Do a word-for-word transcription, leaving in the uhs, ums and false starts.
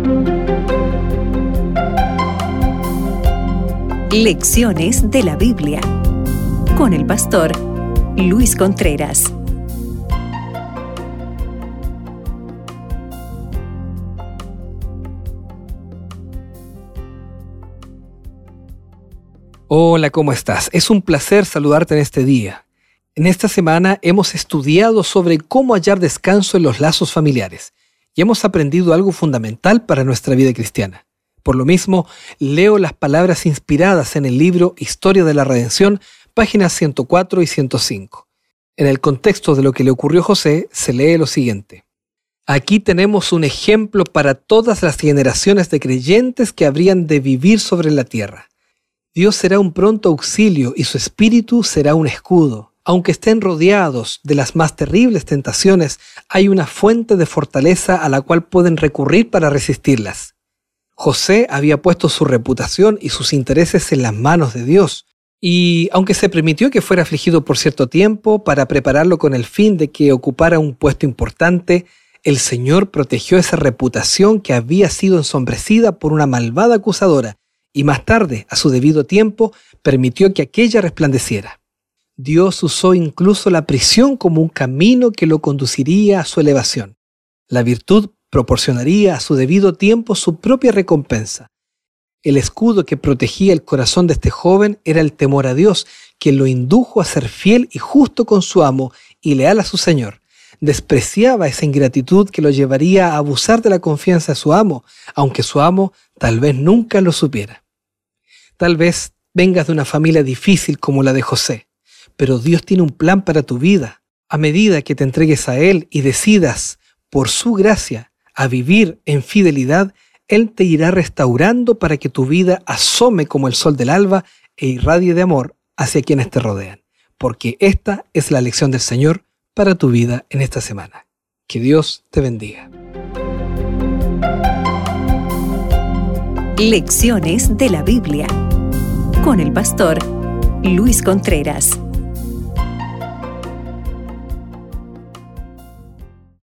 Lecciones de la Biblia con el pastor Luis Contreras. Hola, ¿cómo estás? Es un placer saludarte en este día. En esta semana hemos estudiado sobre cómo hallar descanso en los lazos familiares y hemos aprendido algo fundamental para nuestra vida cristiana. Por lo mismo, leo las palabras inspiradas en el libro Historia de la Redención, páginas ciento cuatro y ciento cinco. En el contexto de lo que le ocurrió a José, se lee lo siguiente. Aquí tenemos un ejemplo para todas las generaciones de creyentes que habrían de vivir sobre la tierra. Dios será un pronto auxilio y su espíritu será un escudo. Aunque estén rodeados de las más terribles tentaciones, hay una fuente de fortaleza a la cual pueden recurrir para resistirlas. José había puesto su reputación y sus intereses en las manos de Dios, y aunque se permitió que fuera afligido por cierto tiempo para prepararlo con el fin de que ocupara un puesto importante, el Señor protegió esa reputación que había sido ensombrecida por una malvada acusadora, y más tarde, a su debido tiempo, permitió que aquella resplandeciera. Dios usó incluso la prisión como un camino que lo conduciría a su elevación. La virtud proporcionaría a su debido tiempo su propia recompensa. El escudo que protegía el corazón de este joven era el temor a Dios, que lo indujo a ser fiel y justo con su amo y leal a su Señor. Despreciaba esa ingratitud que lo llevaría a abusar de la confianza de su amo, aunque su amo tal vez nunca lo supiera. Tal vez vengas de una familia difícil como la de José, pero Dios tiene un plan para tu vida. A medida que te entregues a Él y decidas, por su gracia, a vivir en fidelidad, Él te irá restaurando para que tu vida asome como el sol del alba e irradie de amor hacia quienes te rodean. Porque esta es la lección del Señor para tu vida en esta semana. Que Dios te bendiga. Lecciones de la Biblia con el pastor Luis Contreras.